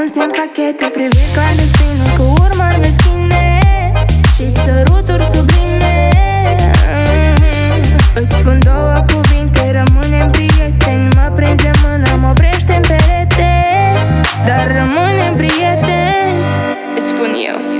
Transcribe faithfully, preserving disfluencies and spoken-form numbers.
simt pachete, priviri clandestinul cu urmări meschine și săruturi sublime. Îți spun două cuvinte, rămânem prieteni. Mă prinzi de mână, mă oprește în perete, dar rămânem prieteni. Îți spun eu.